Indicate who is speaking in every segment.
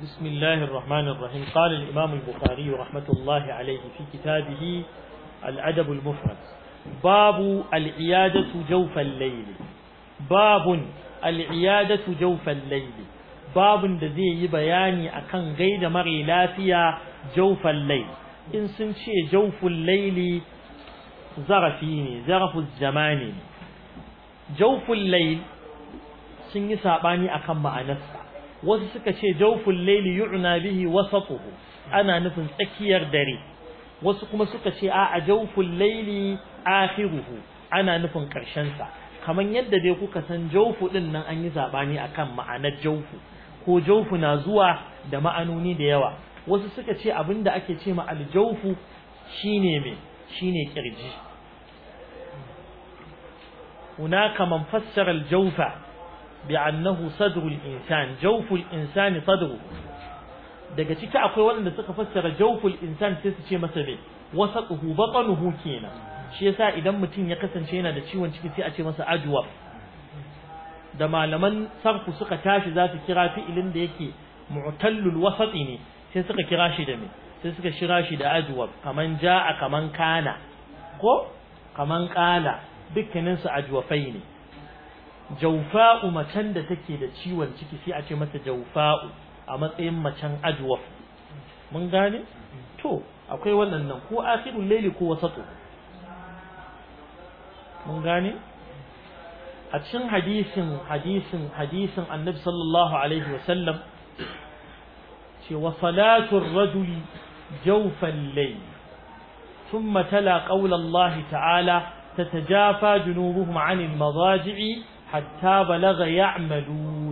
Speaker 1: بسم الله الرحمن الرحيم. قال الإمام البخاري رحمة الله عليه في كتابه الأدب المفرد: باب العيادة جوف الليل. باب العيادة جوف الليل، باب da zai yi bayani akan gaida mare lafiya jawfal layl. In sun ce jawful layli zarafi ne, zaraful zamani. Jawful layl sun yi sabani akan ma'anarsa. Wasu suka ce jawful layli yu'na bihi wasatuhu, ana nufin tsakiyar dare. Wasu kuma suka ce a jawful layli akhiruhu, ana nufin karshen sa. Kaman yadda dai kuka san jawfu din nan an yi sabani akan ma'anar jawfu, ko jawfu na zuwa da ma'anoni da yawa. Wasu suka ce abinda ake ce ma aljawfu shine me, shine kirji. Hunaka man fassara aljawfa bi'annahu sadrul insan, jawful insani sadru. Daga ciki akwai wanda suka fassara jawful insan sai su ce masa me, wasatuhu batanuhu kenan. Shi yasa idan mutum ya kasance yana da ciwon ciki sai a ce masa ajwaf. Da malaman sarfu suka tashi za su kira fi'ilin da yake mu'tallul wasati ne, sai suka kira shi da me, sai suka kira shi da ajwaf. Kaman ja'a, kaman kana, ko kaman qala, dukkanin su ajwafai ne. Jawfa'u, macen da take da ciwon ciki sai a ce mata jawfa'u a matsayin macen ajwaf. Mun gane? To akwai wannan ko akhirul layli ko wasatu. Mun gane? A cikin hadisin Annabi sallallahu alaihi wasallam ce wa salatu ar-rajuli jawfal layl thumma tala qawla Allah ta'ala tatajafa junubuhum 'anil madaji'i hatta balagha ya'malun.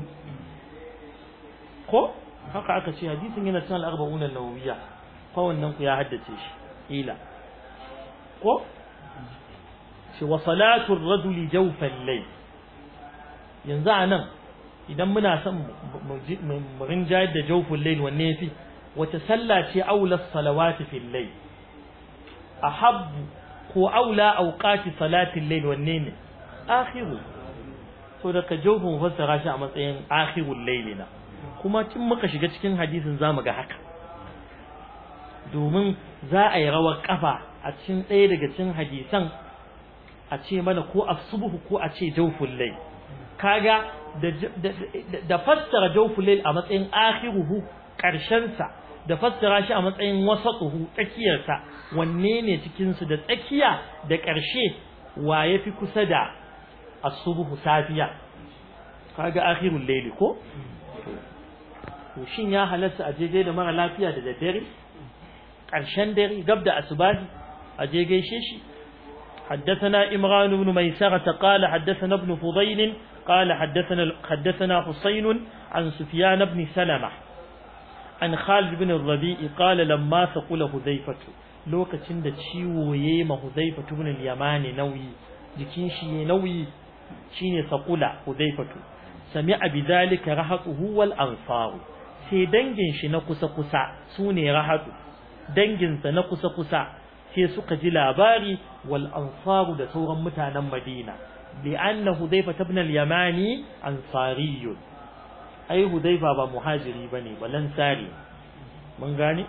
Speaker 1: Ko haka aka ce hadisin yana cikin al-arba'un an-nawawiyya, ko wannan ku ya haddace shi ila ko shi wa salatu ar-rajuli jawfal layl. Yanzu anan idan muna son mu rinjayar da jawful layl, wanne yafi? Wata sallah ce aula salawati fil layl, ahabbu ko aula awqati salati al-layl, wanne ne? Akhiru. So da ka jawfun fassara shi a matsayin akhirul layl na, kuma tun muka shiga cikin hadisin zamu ga haka, domin za a yi rawar kafa a cikin ɗaya daga cikin hadisan a ce mana ko asbuhu ko a ce jawful layl. Kaga da fassara jawful layl a matsayin akhiruhu, karshen sa, da fassara shi a matsayin wasatuhu, tsakiyar sa, wanne ne cikin su da tsakiya da karshe wa yafi kusa da as-subhu, safiya? Kaga akhirul layl ko? To shin ya halatta a je da mara lafiya da daddare, karshen dare gab da asubahi a je gaishe shi? حدثنا إمران بن ميسرة قال حدثنا ابن فضيل قال حدثنا حسين عن سفيان بن سلمة عن خالد بن الربيع قال لما ثقل حذيفة، لوكacin da ciwo yayi ma Hudhayfa ibn al-Yamani nauyi, jikin shi nauyi, shine thaqula Hudhayfatu. Sami'a bidhalika rahatuhu wal ansar, sai dangin shi na kusa sune rahatu, dangin sa na kusa sai suka ji labari, wal ansaru da sauran mutanen Madina, li'anna Hudhayfa ibn al-Yamani ansariyun. Ai Hudhayfa ba muhajiri bane, balansari. Mun gane?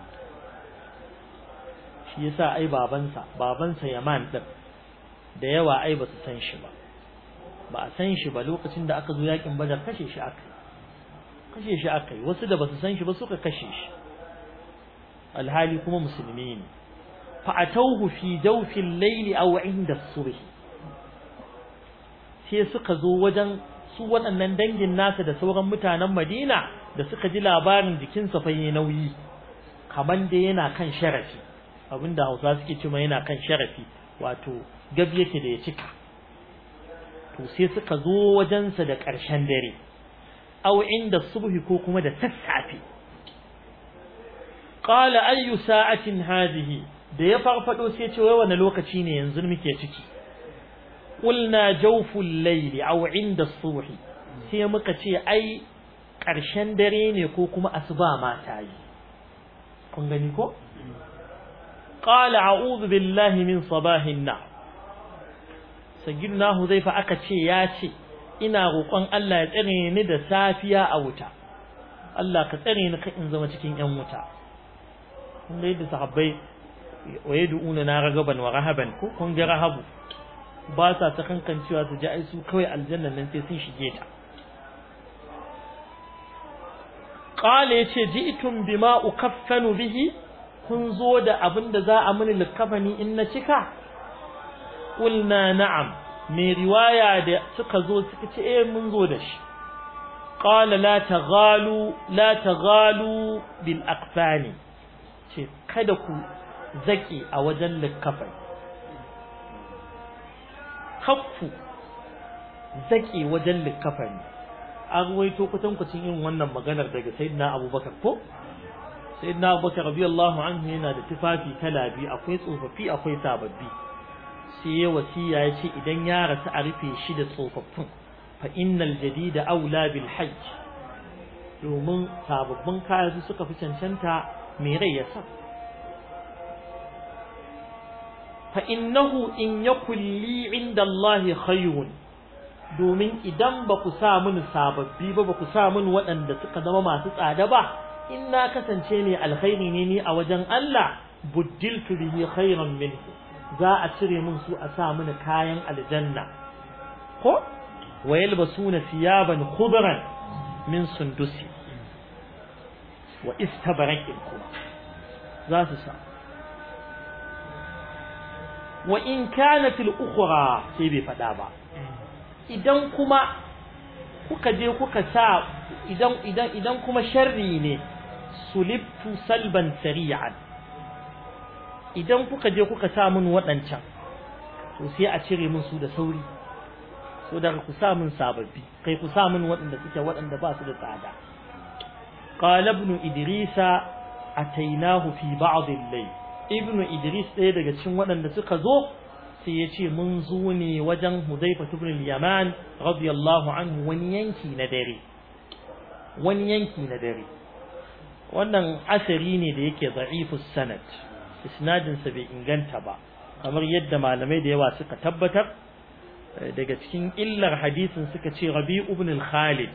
Speaker 1: Shi yasa ai babansa Yaman din da yawa ai ba su san shi ba a san shi ba. Lokacin da aka zo yakin Badar kashe shi akai, wasu da ba su san shi ba suka kashe shi, alhali kuma musulmi ne. fa'atauhu fi jawfil layli aw 'inda as-subh, sai suka zo wajen su waɗannan dangin nasa da sauran mutanen Madina da suka ji labarin jikinsa fa yayi nauyi, kaman da yana kan sharafi, abinda Hausa suke cewa yana kan sharafi, wato gab yake da ya cika. To sai suka zo wajensa da ƙarshen dare, aw 'inda as-subh ko kuma da sassafe. Qala ayyu sa'atin hadhihi, da ya farfado sai ce wai wani lokaci ne yanzu muke ciki? Qulna jawful layli aw 'inda as-subh, sai muka ce ai ƙarshen dare ne ko kuma asuba ma ta yi. Kun gani ko? Qala a'udhu billahi min sabahin nar. Sayyidina Hudhayfa aka ce ya ce ina roƙon Allah ya tsare ni da safiya a wuta. Allah ka tsare ni ka in zama cikin yan wuta kun ga yadda sahabbai wayaduna na ragaban wa rahaban ko kun ga rahabu ba sa ta kankancewa su ji ai su kawai aljanna nan sai sun shige ta qala yace ji'tum bima ukaffanu bihi kun zo da abinda za a mini likafani in na cika qulna na'am mai riwaya da suka zo suka ce mun zo da shi qala la taghalu bil aqfani ce kada ku zaki a wajen likafani khaffu zaki wajen likafani an ruwaito kutankucin irin wannan maganar daga sayyidina Abubakar ko sayyidina Abubakar radiyallahu anhu yana da tufafi kala biyu akwai tsofaffi akwai sababbi sai ya wasiya ya ce idan ya rasu a rufe shi da tsofaffin fa innal jadida aula bil hajj domin sababbin kaya su suka fi cancanta mai rai ya sa fa innahu in yakul li inda Allah khayrun domin idan ba ku sa mun sababbi ba ku sa mun waɗanda suka zama masu tsada ba in na kasance ne alkhairi ne ni a wajen Allah buddiltu bihi khayran minhu za a cire mun su a sa mun kayan aljanna ko wayalbasuna thiyaban khudran min sundusi wa istabraqin kuma za su sa wa in kanat al-ukhra sai bai fada ba idan kuma kuka je kuka sa idan kuma sharri ne sulibtu salban sari'an idan kuka je kuka sa mun wadancan to sai a cire mun su da sauri so daga ku sa mun sababbi kai ku sa mun wadanda suke wadanda ba su da tsada qala ibn idrisa atainahu fi ba'd al-layl ibn idris ɗaya daga cikin wadanda suka zo sai yace mun zo ne wajen Hudayfa ibn al-Yaman radiyallahu anhu wani yanki na dare wannan asari ne da yake da'ifus sanad isnadin sa bai inganta ba kamar yadda malamai da yawa suka tabbatar daga cikin illar hadisin suka ce Rabi' ibn al-Khalid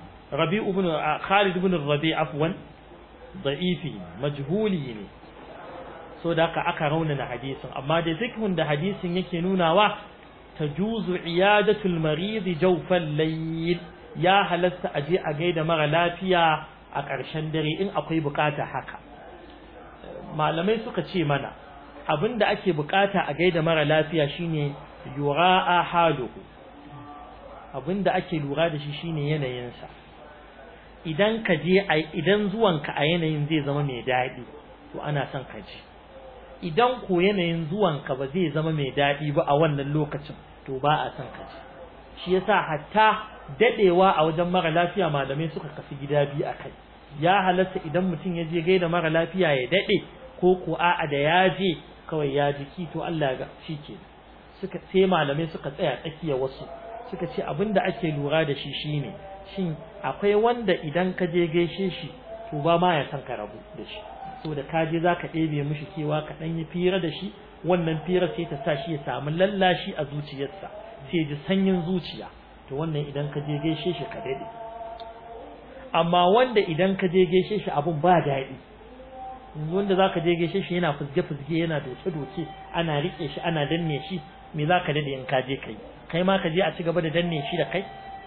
Speaker 1: ibn al-Rabi' afwan da'ifi majhuli ne so da aka raunana hadisin amma da fikhun da hadisin yake nunawa tajuzu iyadatul marid jawfal layl ya halatta aje a gaida mara lafiya a ƙarshen dare in akwai bukata haka malamai suka ce mana abinda ake bukata a gaida mara lafiya shine yura'a haluhu abinda ake lura da shi shine yanayinsa idan ka je idan zuwanka a yanayin zai zama mai dadi to ana son ka je idan ko yanayin zuwanka ba zai zama mai dadi ba a wannan lokacin to ba a son ka je shi yasa hatta dadewa a wajen mara lafiya malamai suka kafi gida biyu akai ya halatta idan mutum ya je gaida mara lafiya ya dade ko ko a'a da ya je kawai ya jiki to Allah ya ga shike suka sai malamai suka tsaya tsakiya wasu suka ce abinda ake lura da shi shine shin akwai wanda idan ka je gaishe shi to ba ma ya san ka rabu da shi saboda ka je zaka ɗebe mishi kewa ka dan yi fira da shi wannan fira sai ta sa shi ya samu lallashi a zuciyarsa sai ji sanyin zuciya to wannan idan ka je gaishe shi ka dade amma wanda idan ka je gaishe shi abun ba daɗi wanda zaka je gaishe shi yana fuzge yana doce ana rike shi ana danne shi me zaka dade in ka je kai ma ka je a ci gaba da danne shi da kai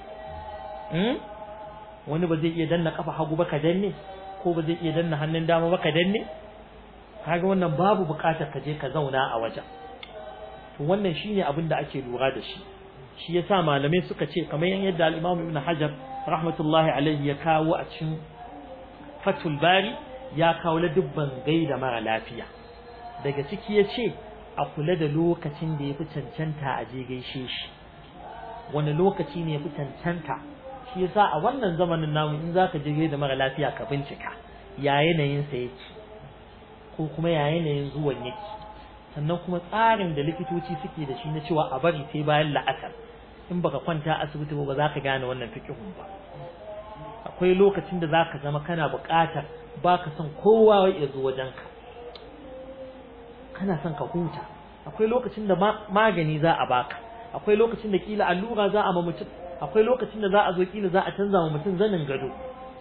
Speaker 1: wani ba zai iya danna kafa hagu ba ka danne ko ba zai iya danna hannun dama ba ka danne kaga wannan babu bukatar ka je ka zauna a wajen to wannan shine abin da ake lura da shi shi yasa malamai suka ce kamar yadda al-Imam Ibn Hajar rahmatullahi alaihi ya kawo a cikin Fathul Bari ya kawo la dubban gaida mara lafiya daga ciki yace a kula da lokacin da yafi cancanta a je gaishe shi wani lokaci ne yafi cancanta shi yasa a wannan zamanin namu in zaka je gaida mara lafiya ka bincika ya yanayin sa yake ko kuma ya yanayin zuwan yake sannan kuma tsarin da likitoci suke da shi na cewa a bari sai bayan la'asar in baka kwanta asibiti ba za ka gane wannan fiqhun ba akwai lokacin da zaka zama kana buƙatar baka son kowa ya zo wajenka kana son ka huta akwai lokacin da magani za a baka akwai lokacin da kila allura za a ma mutum akwai lokacin da za a zo kila za a canza wa mutum zanin gado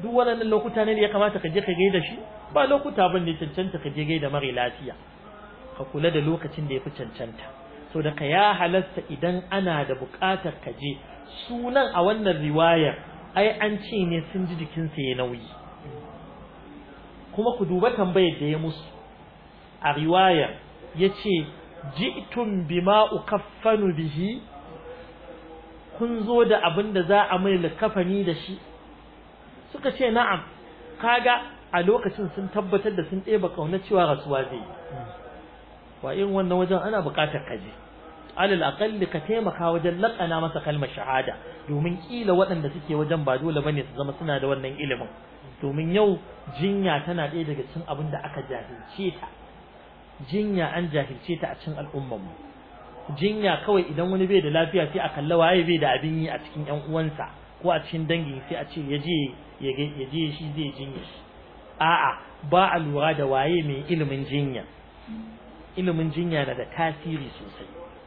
Speaker 1: duk wannan lokuta ne da ya kamata ka je ka gaida shi ba lokuta bane da cancanta ka je gaida mara lafiya ka kula da lokacin da yafi cancanta so da ka ya halasta idan ana da buƙatar ka je sunan a wannan riwayar ai an ce ne sun ji jikinsa ya nauyi kuma ku duba tambayar da ya musu a riwayar yace ji'tum bima ukaffanu bihi kun zo da abin da za a mai likafani da shi suka ce na'am kaga a lokacin sun tabbatar da sun ɗeba kauna cewa rasuwa zai wa in wannan wajen ana buƙatar kaje alal aqalli ka taimaka wajen laƙana masa kalmar shahada domin kila waɗanda suke wajen ba dole bane su zama suna da wannan ilimin domin yau jinya tana ɗaya daga cikin abin da aka jahilce ta jinya an jahilce ta a cikin al'ummar mu jinya kawai idan wani bai da lafiya sai a kalla waye bai da abin yi a cikin ƴan uwansa ko a cikin dangi sai a ce yaje shi zai jinya a'a ba a lura da waye mai ilimin jinya na da tasiri sosai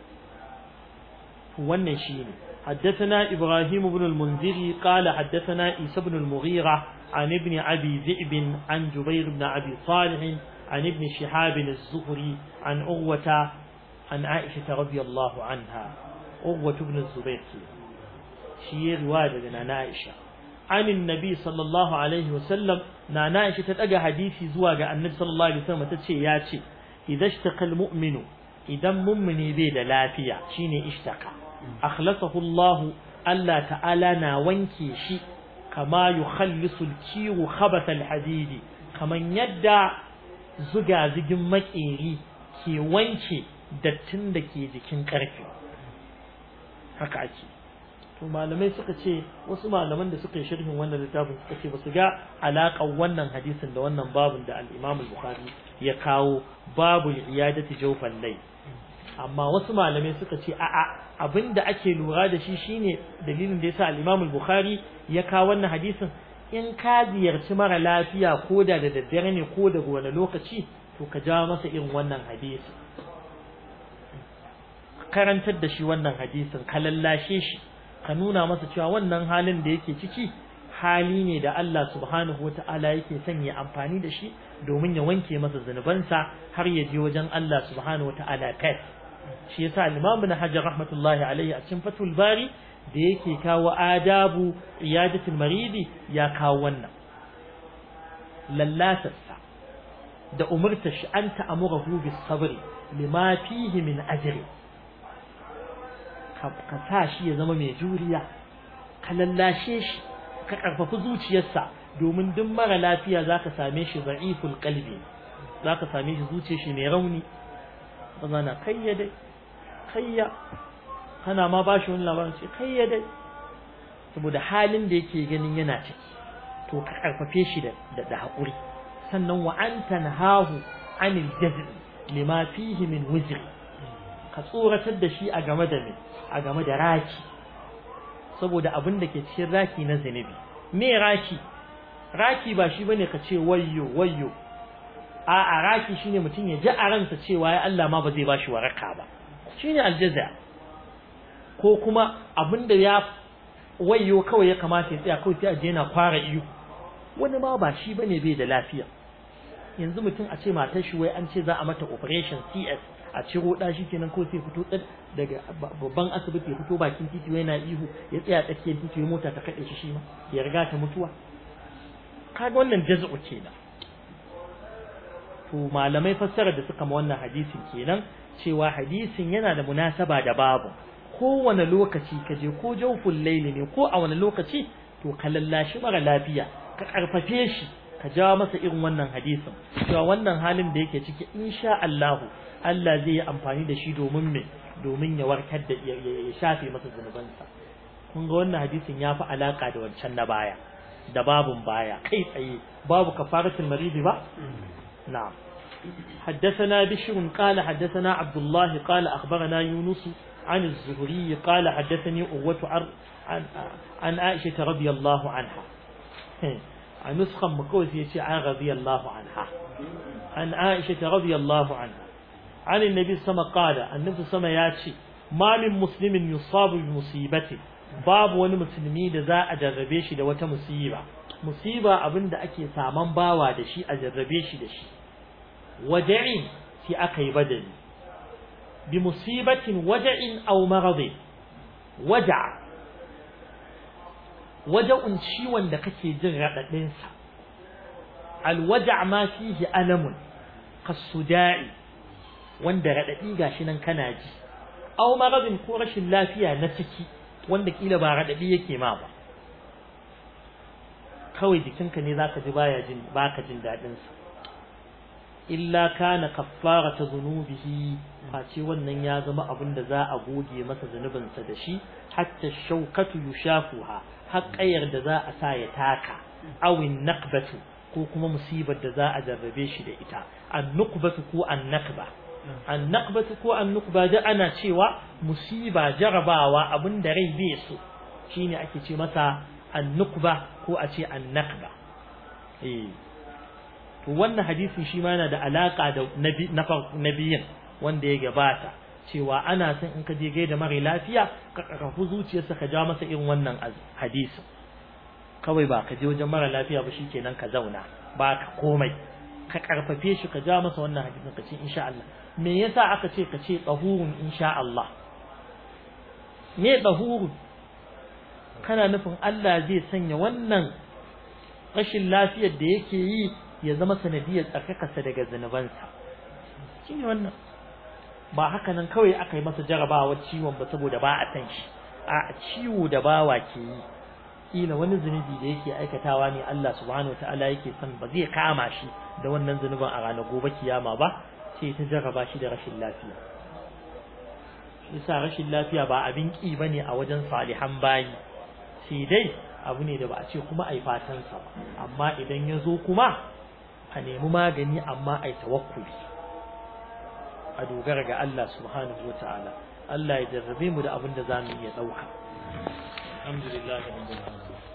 Speaker 1: wannan shine حدثنا إبراهيم بن المنذر قال حدثنا عيسى بن المغيرة عن ابن أبي ذئب عن جبير بن أبي صالح عن ابن شهاب الزهري عن عروة عن عائشة رضي الله عنها عروة بن الزبير شيء رواية عن عائشة عن النبي صلى الله عليه وسلم عن عائشة تلقى حديثي زواج النبي صلى الله عليه وسلم تتشي ياتي إذا اشتكى المؤمن إذا مؤمن بيد لافيا شيني اشتكى أخلصه الله ألا تعالى ناوانكي شي كما يخلص الكير خبث الحديد كما يدع زجا زجن مكيري كي وانكي dattin da ke jikin ƙarfe haka ake to malamai suka ce wasu malaman da suka yi sharhin wannan littafin suka ce ba su ga alaƙar wannan hadisin da wannan babun da al-Imam al-Bukhari ya kawo babul iyadati jawfal layl amma wasu malamai suka ce a'a abinda ake lura da shi shine dalilin da yasa al-Imam al-Bukhari ya kawo wannan hadisin in ka ziyarci mara lafiya ko da daddare ne ko da wani lokaci to ka ja masa irin wannan hadisi karantar da shi wannan hadisin ka lallashe shi ka nuna masa cewa wannan halin da yake ciki hali ne da Allah subhanahu wataala yake son ya amfani da shi domin ya wanke masa zunubansa har ya je wajen Allah subhanahu wataala kai shi yasa al-Imam Ibn Hajar rahmatullahi alaihi a cikin Fathul Bari da yake kawo adabu iyadatul maridi ya kawo wannan lallasarsa da umurta shi an ta'amurahu bis sabri lima fihi min ajri ka sa shi ya zama mai juriya ka lallashe shi ka karfafi zuciyarsa domin duk mara lafiya zaka same shi da'iful qalbi zaka same shi zuciyar shi mai rauni bazana kayyade kayya kana ma bashi wani labarin ce kayyade saboda halin da yake ganin yana ciki to ka karfafe shi da hakuri sannan wa anta nahahu anil jazm lima fihi min wizri ka tsoratar da shi a game da raki saboda abin da ke cikin raki na zinubi me raki ba shi bane ka ce wayyo a raki shine mutum ya ji a ransa cewa ya Allah ma ba zai bashi waraka ba shine aljaza ko kuma abin da ya wayyo kawai ya kamata ya tsaya kawai sai a je yana fara iyo wani ma ba shi bane bai da lafiya yanzu mutum a ce matar shi wai an ce za a mata operation CS a ciro da shi kenan ko sai fito daga babban asibiti ya fito bakin titi yana ihu ya tsaya tsakiyar titi ya mota ta kade shi ma ya riga ta mutuwa kaga wannan jaz'u kenan to malamai fassara da suka ma wannan hadisin kenan cewa hadisin yana da munasaba da babu kowane lokaci kaje ko jawful layli ne ko a wani lokaci to ka lallashi mara lafiya ka karfafe shi ka jawo masa irin wannan hadisin cewa wannan halin da yake ciki insha Allah Allah zai yi amfani da shi domin ya warkar da ya shafe masa zunubansa kun ga wannan hadisin yafi alaka da wancan na baya da babun baya kai tsaye babu kafaratul maridi ba na'am حدثنا بشر قال حدثنا عبد الله قال أخبرنا يونس عن الزهري قال حدثني أغوة عن عائشة رضي الله عنها عن نسخة مكوث يشيع رضي الله عنها عن عائشة رضي الله عنها عن النبي صلى الله عليه وسلم قال النبي صلى الله عليه وسلم ياتي ما من مسلم يصاب بمصيبته باب wani musulmi da za a jarrabe shi da wata musiba musiba abinda ake saman bawa da shi a jarrabe shi da shi waja'in sai aka yi badali bi musibatin waja'in aw maradin waja'un ciwon da kake jin radadin sa alwaja' ma fihi alamun kasuda'i wanda radadi gashi nan kana ji aw maradin ko rashin lafiya na ciki wanda kila ba radadi yake ma ba kawai jikinka ne zaka ji baka jin dadin sa illa kana kaffarata dhunubihi face wannan ya zama abin da za a goge masa zanubin sa da shi hatta shaukatu yushafuha haqqayar da za a sa ya taka awin naqbatu ko kuma musibar da za a jarrabe shi da ita an-nuqbatu ko an-naqba an-naqbatu ko an-nuqba da ana cewa musiba jarabawa abin da rai bai so shine ake ce masa an-nuqba ko a ce an-naqba to wannan hadisi shi ma yana da alaka da nabiyin wanda ya gabata cewa ana son in ka je gaida mara lafiya ka karfafu zuciyarsa ka ja masa irin wannan hadisi kawai ba ka je wajen mara lafiya ba shikenan ka zauna ba ka komai ka karfafe shi ka ja masa wannan hadisin ka ce insha Allah me yasa aka ce ka ce tahurun insha Allah me tahurun kana nufin Allah zai sanya wannan rashin lafiyar da yake yi ya zama sanadiyar tsarkakarsa daga zanubansa shine wannan ba haka nan kawai aka yi masa jarabawar ciwon ba saboda ba a san shi a ciwo da bawa ke yi kila wani zunubi da yake aikatawa ne Allah subhanahu wataala yake son ba zai kama shi da wannan zunubin a ranar gobe kiyama ba sai ta jarraba shi da rashin lafiya yasa rashin lafiya ba abin ki bane a wajen salihan bayi sai dai abu ne da ba a ce kuma ai fatan sa ba amma idan ya zo kuma a nemi magani amma ai tawakkuli a dogara ga Allah subhanahu wataala Allah ya jarrabe mu da abin da zamu iya dauka alhamdulillah rabbil alamin